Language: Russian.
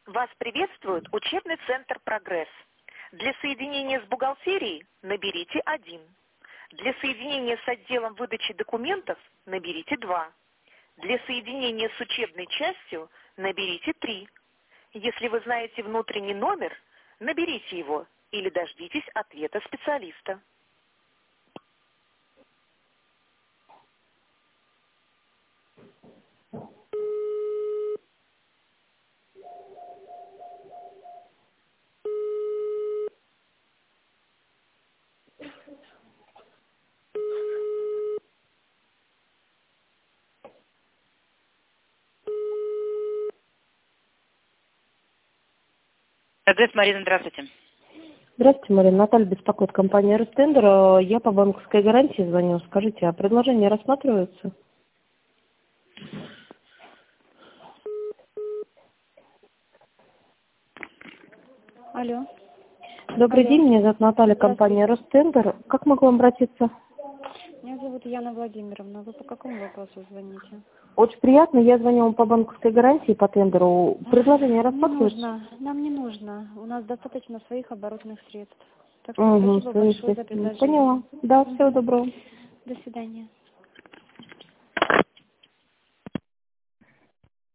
Вас приветствует учебный центр «Прогресс». Для соединения с бухгалтерией наберите 1. Для соединения с отделом выдачи документов наберите 2. Для соединения с учебной частью наберите 3. Если вы знаете внутренний номер, наберите его или дождитесь ответа специалиста. Прогресс, Марина, здравствуйте. Здравствуйте, Марина. Наталья беспокоит компания «Ростендер». Я по банковской гарантии звоню. Скажите, а предложения рассматриваются? Алло. Добрый Алло. день, меня зовут Наталья, компания «Ростендер». Как могу вам обратиться? Меня зовут Яна Владимировна. Вы по какому вопросу звоните? Очень приятно. Я звоню вам по банковской гарантии, по тендеру. Предложения Не рассматриваются? нужно. Нам не нужно. У нас достаточно своих оборотных средств. Так что Угу, спасибо большое за предложение. поняла. Да, всего доброго. До свидания.